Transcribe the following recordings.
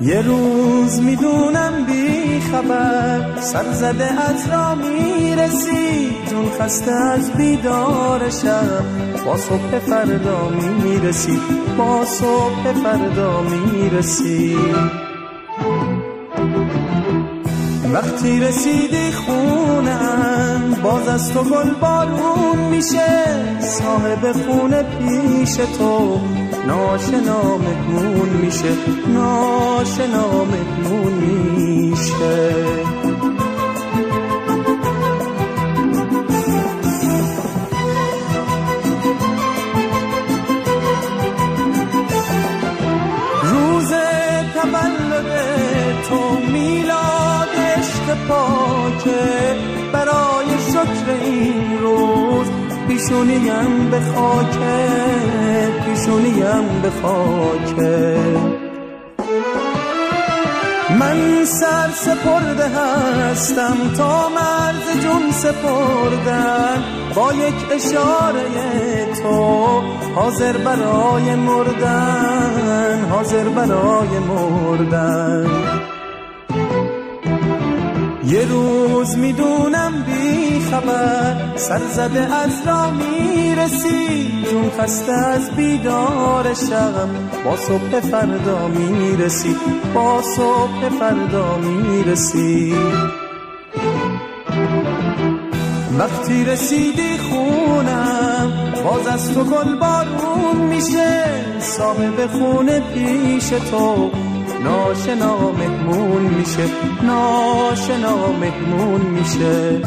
یه روز میدونم بی خبر سر زده از را میرسی، جون خسته از بیدار شب، با صبح فردا میرسی، با صبح فردا میرسی. وقتی رسیدی خونم باز از تو گل بارون میشه، صاحب خونه پیش تو ناشنا مهمون میشه، ناشنا مهمون میشه. روز تولد تو میلاد عشق پاکه، برای شکر این روز پیشونیم به خاکه، پیشونیم به خاکه. من سر سپرده هستم تا مرز جون سپردن، با یک اشاره تو حاضر برای مردن، حاضر برای مردن. یه روز میدونم بی خبر سر زده از را میرسی، جون خسته از بیدار شب، با صبح فردا میرسی، با صبح فردا میرسی. وقتی رسیدی خونم باز از تو گل بارون میشه، صاحب خونه پیش تو ناشنا مهمون میشه، ناشنا مهمون میشه.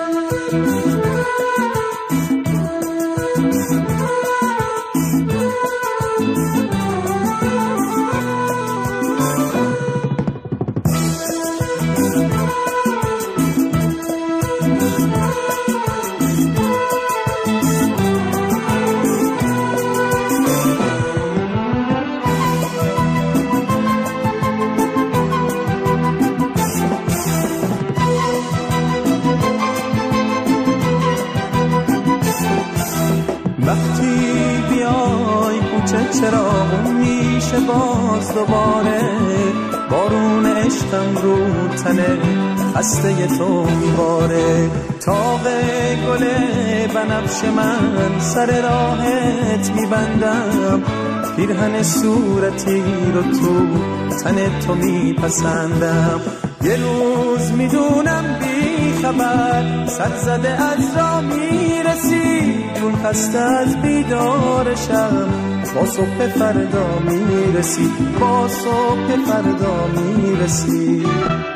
وقتی بیای کوچه چراغون میشه باز دوباره، بارون عشقم رو تنه خسته تو میباره. تاق گل بنفش من سر راهت میبندم، پیرهن صورتی رو تو تن تو میپسندم. یه روز میدونم بی خبر سد زده از را میرسی، جون خسته از بیدار شب، با صبح فردا میرسی، با صبح فردا میرسی.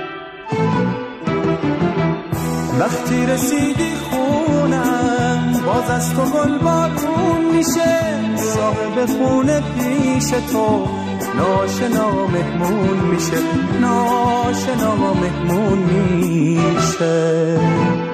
وقتی رسیدی خونم باز از تو گل بارون میشه، صاحب خونه پیش تو ناشنا مهمون میشه، ناشنا مهمون میشه.